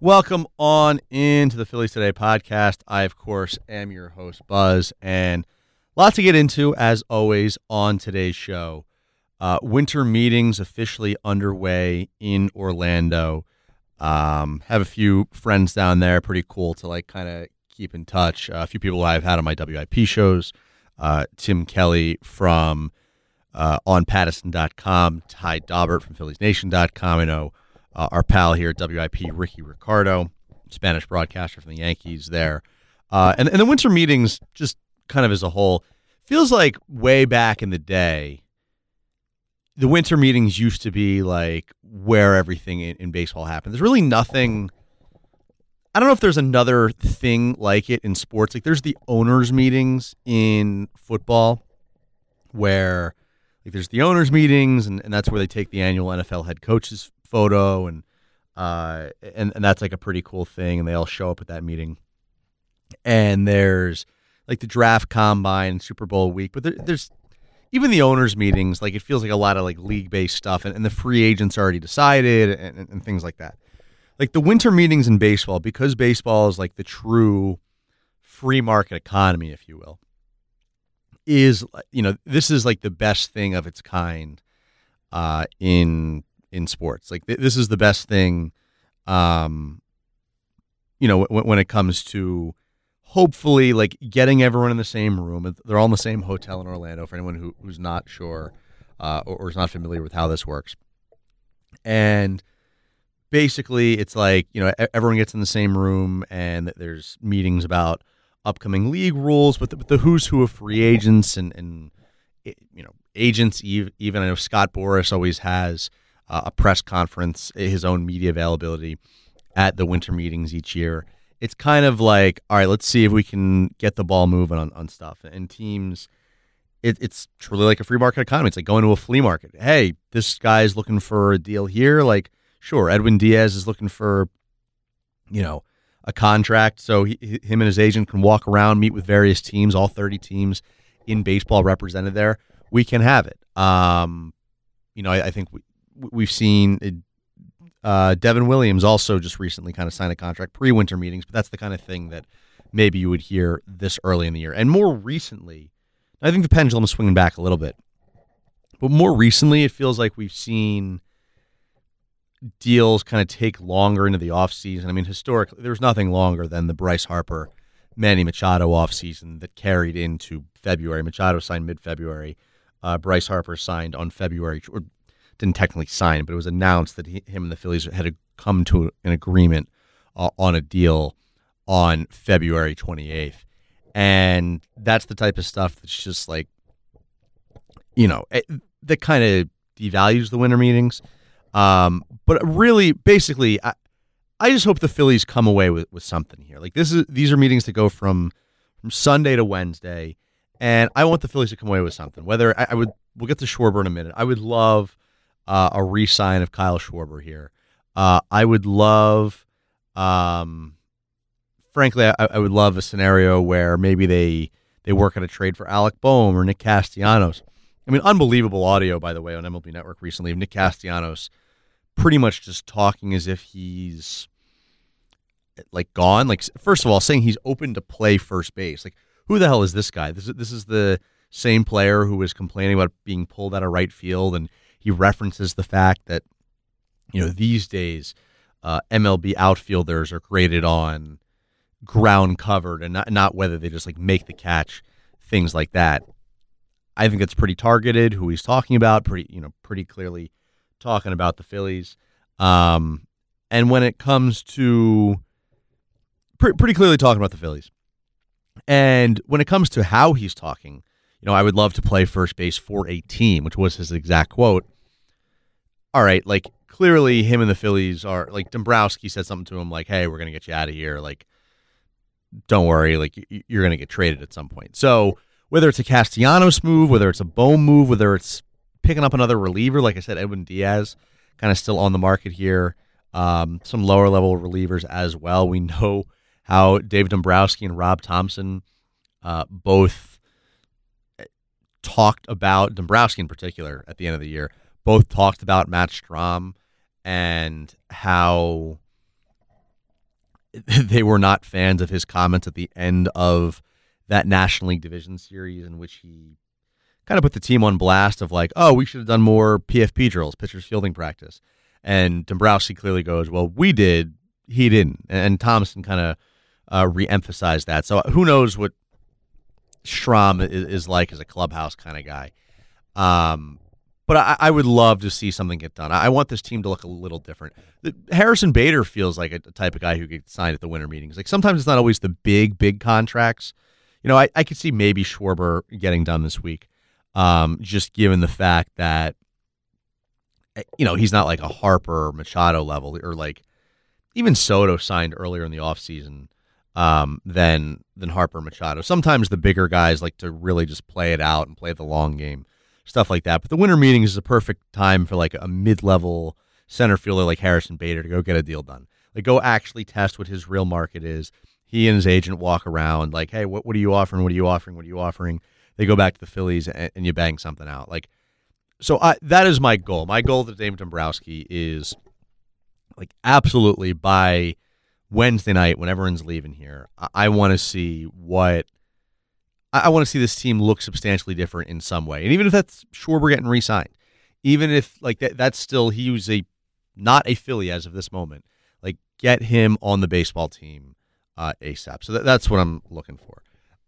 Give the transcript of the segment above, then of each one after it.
Welcome on into the Phillies Today podcast. I, of course, am your host, Buzz, and lots to get into, as always, on today's show. Winter meetings officially underway in Orlando. Have a few friends down there. Pretty cool to kind of keep in touch. A few people I've had on my WIP shows. Tim Kelly from onpattison.com, Ty Daubert from PhilliesNation.com. I know our pal here at WIP, Ricky Ricardo, Spanish broadcaster from the Yankees there. And the winter meetings, just kind of as a whole, feels like way back in the day, the winter meetings used to be like where everything in baseball happened. There's really nothing. I don't know if there's another thing like it in sports. Like there's the owners' meetings in football where there's the owners' meetings, and that's where they take the annual NFL head coaches photo, and that's like a pretty cool thing, and they all show up at that meeting. And there's like the draft combine and Super Bowl week, but there's even the owners meetings, like it feels like a lot of like league-based stuff, and the free agents already decided and things like that. Like the winter meetings in baseball, because baseball is like the true free market economy, if you will, is, this is like the best thing of its kind in sports. Like this is the best thing, when it comes to hopefully like getting everyone in the same room. They're all in the same hotel in Orlando for anyone who's not sure or is not familiar with how this works. And basically it's like, everyone gets in the same room and there's meetings about upcoming league rules, but the who's who of free agents and agents even. I know Scott Boras always has a press conference, his own media availability at the winter meetings each year. It's kind of like, all right, let's see if we can get the ball moving on stuff. And teams, it's truly like a free market economy. It's like going to a flea market. Hey, this guy's looking for a deal here. Like, sure, Edwin Diaz is looking for, a contract. So him and his agent can walk around, meet with various teams, all 30 teams in baseball represented there. We can have it. I think we've seen Devin Williams also just recently kind of signed a contract pre-winter meetings, but that's the kind of thing that maybe you would hear this early in the year. And more recently, I think the pendulum is swinging back a little bit, but more recently it feels like we've seen deals kind of take longer into the offseason. I mean, historically, there was nothing longer than the Bryce Harper, Manny Machado offseason that carried into February. Machado signed mid-February. Bryce Harper signed on February, or didn't technically sign, but it was announced that him and the Phillies had come to an agreement on a deal on February 28th. And that's the type of stuff that's just like, that kind of devalues the winter meetings. But really, basically, I just hope the Phillies come away with something here. Like these are meetings that go from Sunday to Wednesday, and I want the Phillies to come away with something. Whether we'll get to Schwarber in a minute. I would love a re-sign of Kyle Schwarber here. I would love, frankly, I would love a scenario where maybe they work on a trade for Alec Boehm or Nick Castellanos. I mean, unbelievable audio, by the way, on MLB Network recently of Nick Castellanos pretty much just talking as if he's like gone. Like, first of all, saying he's open to play first base. Like, who the hell is this guy? This is the same player who was complaining about being pulled out of right field, and he references the fact that, these days MLB outfielders are graded on ground covered and not whether they just like make the catch, things like that. I think it's pretty targeted who he's talking about, pretty clearly talking about the Phillies. And when it comes to pretty clearly talking about the Phillies. And when it comes to how he's talking, I would love to play first base for a team, which was his exact quote. All right, like clearly him and the Phillies are like, Dombrowski said something to him like, hey, we're going to get you out of here. Like, don't worry, like you're going to get traded at some point. So whether it's a Castellanos move, whether it's a Boehm move, whether it's picking up another reliever, like I said, Edwin Diaz, kind of still on the market here. Some lower level relievers as well. We know how Dave Dombrowski and Rob Thompson both talked about, Dombrowski in particular at the end of the year, both talked about Matt Strahm and how they were not fans of his comments at the end of that National League Division Series, in which he kind of put the team on blast of like, oh, we should have done more PFP drills, pitchers fielding practice. And Dombrowski clearly goes, well, we did, he didn't. And Thompson kind of re-emphasized that. So who knows what Schramm is like as a clubhouse kind of guy. But I would love to see something get done. I want this team to look a little different. Harrison Bader feels like a type of guy who gets signed at the winter meetings. Like sometimes it's not always the big contracts. You know, I could see maybe Schwarber getting done this week, just given the fact that, you know, he's not like a Harper or Machado level, or like even Soto signed earlier in the offseason than Harper Machado. Sometimes the bigger guys like to really just play it out and play the long game, stuff like that. But the winter meetings is a perfect time for like a mid-level center fielder like Harrison Bader to go get a deal done. Like go actually test what his real market is. He and his agent walk around like, hey, what are you offering? What are you offering? What are you offering? They go back to the Phillies and you bang something out. Like, so that is my goal. My goal to David Dombrowski is like absolutely by Wednesday night when everyone's leaving here, I want to see this team look substantially different in some way. And even if that's Schwarber getting re-signed, even if like that's still, he was not a Philly as of this moment, like get him on the baseball team ASAP. So that's what I'm looking for.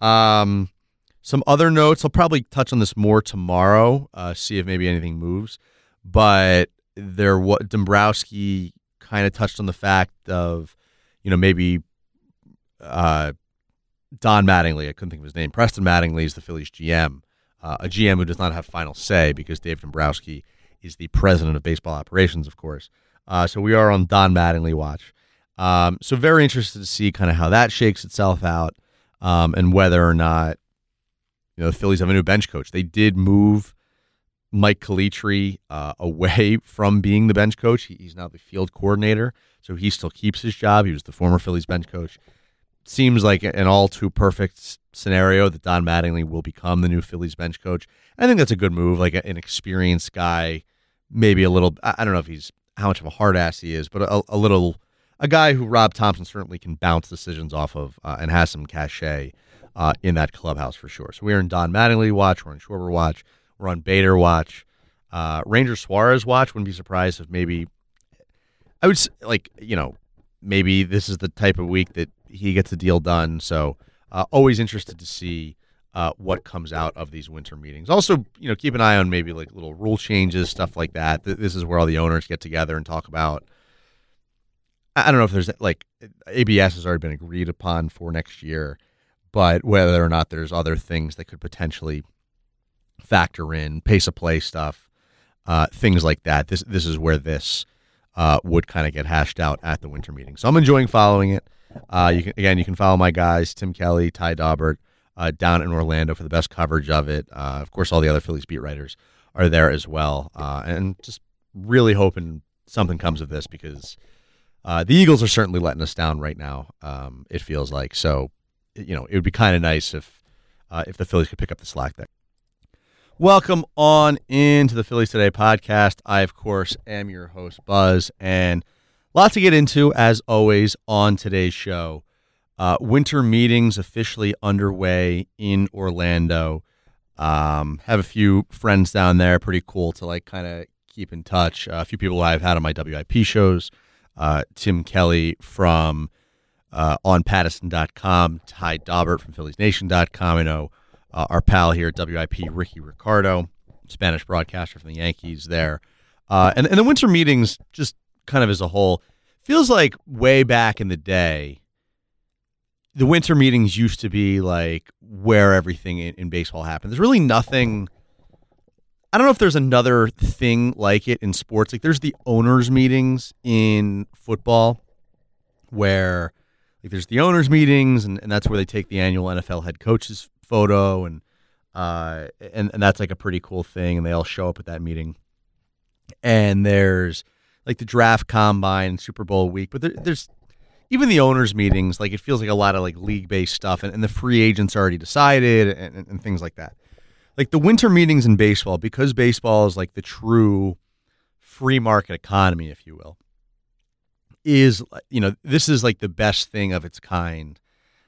Some other notes, I'll probably touch on this more tomorrow, see if maybe anything moves. But Dombrowski kind of touched on the fact of, you know, maybe Don Mattingly, I couldn't think of his name. Preston Mattingly is the Phillies GM, a GM who does not have final say because Dave Dombrowski is the president of baseball operations, of course. So we are on Don Mattingly watch. So very interested to see kind of how that shakes itself out, and whether or not, you know, the Phillies have a new bench coach. They did move Mike Calitri away from being the bench coach. He's now the field coordinator, so he still keeps his job. He was the former Phillies bench coach. Seems like an all too perfect scenario that Don Mattingly will become the new Phillies bench coach. I think that's a good move, like an experienced guy, maybe a little, I don't know if he's how much of a hard ass he is, but a guy who Rob Thompson certainly can bounce decisions off of and has some cachet in that clubhouse for sure. So we're in Don Mattingly watch, we're in Schwarber watch, we're on Bader watch, Ranger Suarez watch. Wouldn't be surprised if maybe I would like, you know, maybe this is the type of week that he gets a deal done. So always interested to see what comes out of these winter meetings. Also, you know, keep an eye on maybe like little rule changes, stuff like that. This is where all the owners get together and talk about. I don't know if there's like ABS has already been agreed upon for next year, but whether or not there's other things that could potentially factor in, pace of play stuff, things like that. This is where this would kind of get hashed out at the winter meeting. So I'm enjoying following it. You can follow my guys, Tim Kelly, Ty Daubert, down in Orlando for the best coverage of it. Of course, all the other Phillies beat writers are there as well. And just really hoping something comes of this because the Eagles are certainly letting us down right now, it feels like. So, you know, it would be kind of nice if the Phillies could pick up the slack there. Welcome on into the Phillies Today podcast. I, of course, am your host, Buzz, and lots to get into, as always, on today's show. Winter meetings officially underway in Orlando. Have a few friends down there. Pretty cool to like kind of keep in touch. A few people I've had on my WIP shows. Tim Kelly from onpattison.com, Ty Daubert from PhilliesNation.com. I know our pal here at WIP, Ricky Ricardo, Spanish broadcaster from the Yankees there. And the winter meetings, just kind of as a whole, feels like way back in the day, the winter meetings used to be like where everything in baseball happened. There's really nothing. I don't know if there's another thing like it in sports. Like there's the owners' meetings in football where like there's the owners' meetings and that's where they take the annual NFL head coaches photo and that's like a pretty cool thing and they all show up at that meeting. And there's like the draft combine and Super Bowl week, but there's even the owners' meetings, like it feels like a lot of like league-based stuff and the free agents already decided and things like that. Like the winter meetings in baseball, because baseball is like the true free market economy, if you will, is, this is like the best thing of its kind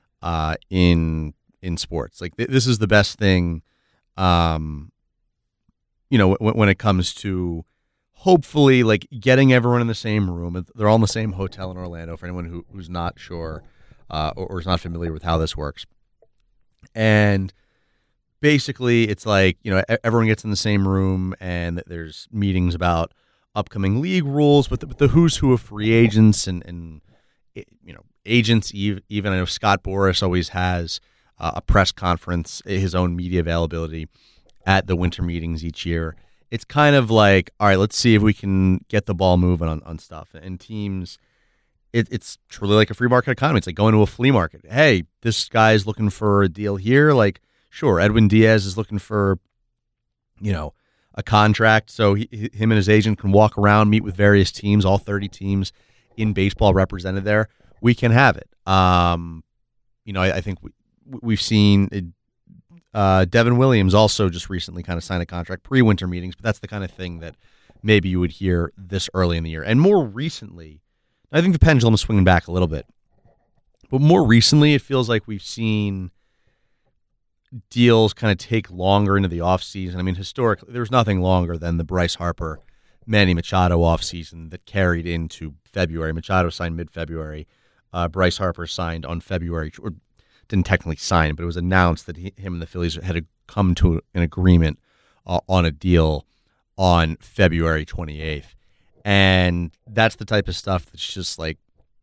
in sports. Like this is the best thing, when it comes to hopefully like getting everyone in the same room. They're all in the same hotel in Orlando for anyone who's not sure or is not familiar with how this works. And basically it's like, everyone gets in the same room and there's meetings about upcoming league rules, but the who's who of free agents and agents. Even I know Scott Boras always has a press conference, his own media availability at the winter meetings each year. It's kind of like, all right, let's see if we can get the ball moving on stuff. And teams, it's truly like a free market economy. It's like going to a flea market. Hey, this guy's looking for a deal here. Like, sure, Edwin Diaz is looking for, a contract. So him and his agent can walk around, meet with various teams, all 30 teams in baseball represented there. We can have it. I think we've seen Devin Williams also just recently kind of signed a contract pre-winter meetings, but that's the kind of thing that maybe you would hear this early in the year. And more recently, I think the pendulum is swinging back a little bit, but more recently it feels like we've seen deals kind of take longer into the offseason. I mean, historically, there was nothing longer than the Bryce Harper, Manny Machado offseason that carried into February. Machado signed mid-February. Bryce Harper signed on February, or didn't technically sign, but it was announced that him and the Phillies had come to an agreement on a deal on February 28th. And that's the type of stuff that's just like,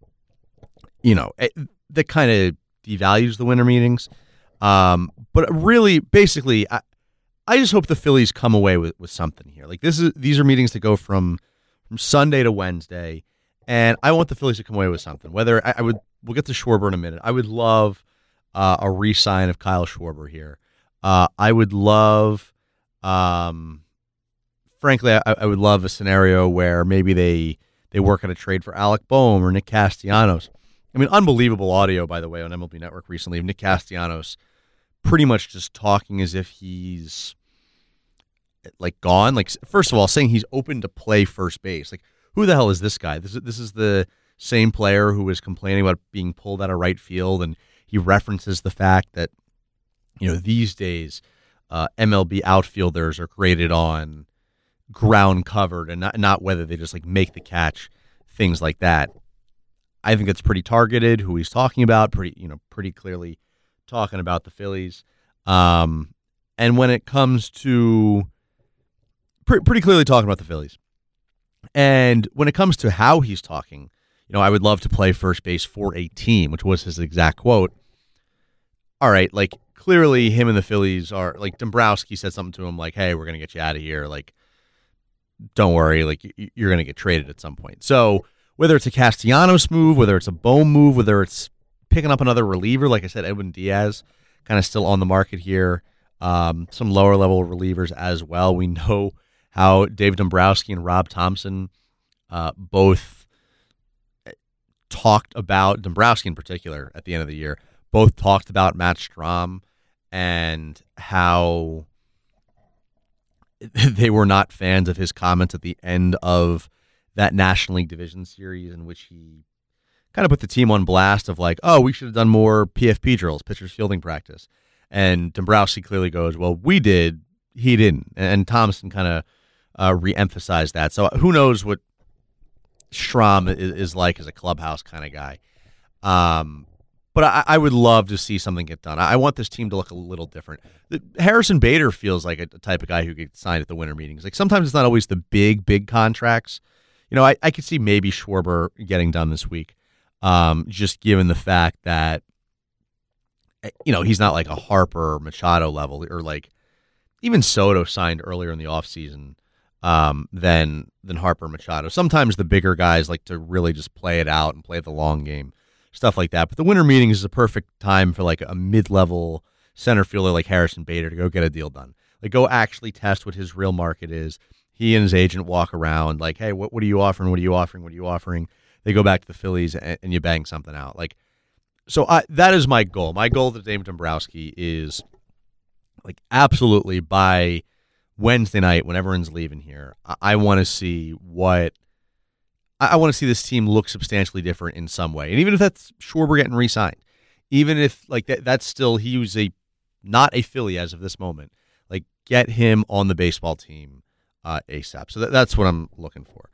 that kind of devalues the winter meetings. But really, basically, I just hope the Phillies come away with something here. Like these are meetings that go from Sunday to Wednesday, and I want the Phillies to come away with something. Whether we'll get to Schwarber in a minute. I would love a re-sign of Kyle Schwarber here. I would love, frankly, I would love a scenario where maybe they work on a trade for Alec Boehm or Nick Castellanos. I mean, unbelievable audio, by the way, on MLB Network recently of Nick Castellanos pretty much just talking as if he's like gone. Like, first of all, saying he's open to play first base. Like, who the hell is this guy? This is the same player who was complaining about being pulled out of right field, and he references the fact that these days MLB outfielders are graded on ground covered and not whether they just like make the catch, things like that. I think it's pretty targeted who he's talking about, pretty clearly talking about the Phillies. And when it comes to pretty clearly talking about the Phillies. And when it comes to how he's talking, I would love to play first base for a team, which was his exact quote. All right, like clearly him and the Phillies are like, Dombrowski said something to him like, hey, we're going to get you out of here. Like, don't worry, like you're going to get traded at some point. So whether it's a Castellanos move, whether it's a Boehm move, whether it's picking up another reliever, like I said, Edwin Diaz kind of still on the market here. Some lower level relievers as well. We know how Dave Dombrowski and Rob Thompson both talked about, Dombrowski in particular at the end of the year, both talked about Matt Strahm and how they were not fans of his comments at the end of that National League Division Series, in which he kind of put the team on blast of like, oh, we should have done more PFP drills, pitchers fielding practice. And Dombrowski clearly goes, well, we did, he didn't. And Thompson kind of re-emphasized that. So who knows what Strahm is like as a clubhouse kind of guy. But I would love to see something get done. I want this team to look a little different. Harrison Bader feels like a type of guy who gets signed at the winter meetings. Like sometimes it's not always the big contracts. I could see maybe Schwarber getting done this week, just given the fact that, he's not like a Harper or Machado level, or like even Soto signed earlier in the offseason than Harper Machado. Sometimes the bigger guys like to really just play it out and play the long game, stuff like that. But the winter meetings is a perfect time for like a mid-level center fielder like Harrison Bader to go get a deal done. Like go actually test what his real market is. He and his agent walk around like, hey, what are you offering? What are you offering? What are you offering? They go back to the Phillies and you bang something out. Like, so that is my goal. My goal to Dave Dombrowski is like absolutely by Wednesday night when everyone's leaving here, I want to see what I want to see this team look substantially different in some way. And even if that's Schwarber getting re-signed, even if like that's still, he was not a Philly as of this moment, like get him on the baseball team ASAP. So that's what I'm looking for.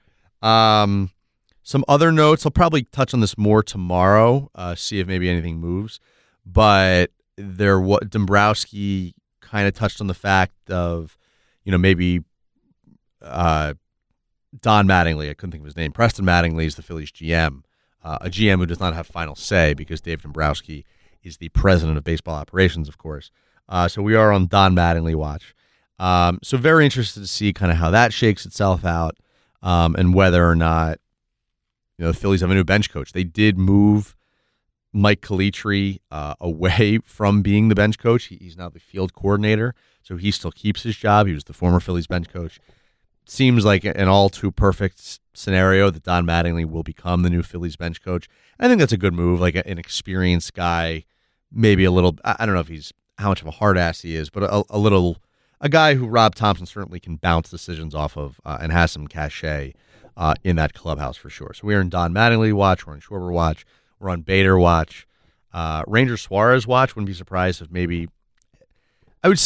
Some other notes, I'll probably touch on this more tomorrow, see if maybe anything moves. But Dombrowski kind of touched on the fact of, maybe Don Mattingly, I couldn't think of his name. Preston Mattingly is the Phillies GM, a GM who does not have final say because Dave Dombrowski is the president of baseball operations, of course. So we are on Don Mattingly watch. So very interested to see kind of how that shakes itself out, and whether or not the Phillies have a new bench coach. They did move Mike Calitri away from being the bench coach. He's now the field coordinator, so he still keeps his job. He was the former Phillies bench coach. Seems like an all too perfect scenario that Don Mattingly will become the new Phillies bench coach. I think that's a good move, like an experienced guy, maybe a little, I don't know if how much of a hard ass he is, but a guy who Rob Thompson certainly can bounce decisions off of, and has some cachet in that clubhouse for sure. So we're in Don Mattingly watch, we're on Schwarber watch, we're on Bader watch, Ranger Suarez watch. Wouldn't be surprised if maybe, I would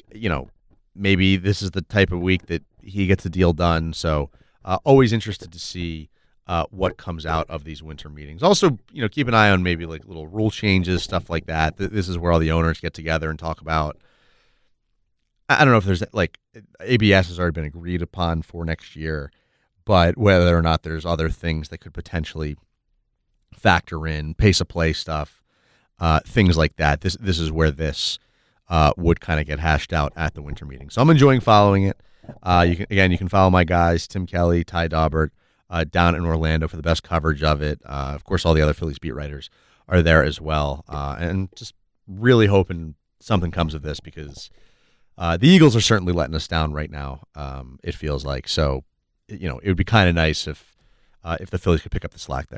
maybe this is the type of week that he gets the deal done. So always interested to see what comes out of these winter meetings. Also, keep an eye on maybe like little rule changes, stuff like that. This is where all the owners get together and talk about, I don't know if there's like ABS has already been agreed upon for next year, but whether or not there's other things that could potentially factor in, pace of play stuff, things like that. This is where this would kind of get hashed out at the winter meeting. So I'm enjoying following it. You can follow my guys, Tim Kelly, Ty Daubert, down in Orlando for the best coverage of it. Of course, all the other Phillies beat writers are there as well. And just really hoping something comes of this because the Eagles are certainly letting us down right now, it feels like. So, it would be kind of nice if the Phillies could pick up the slack there.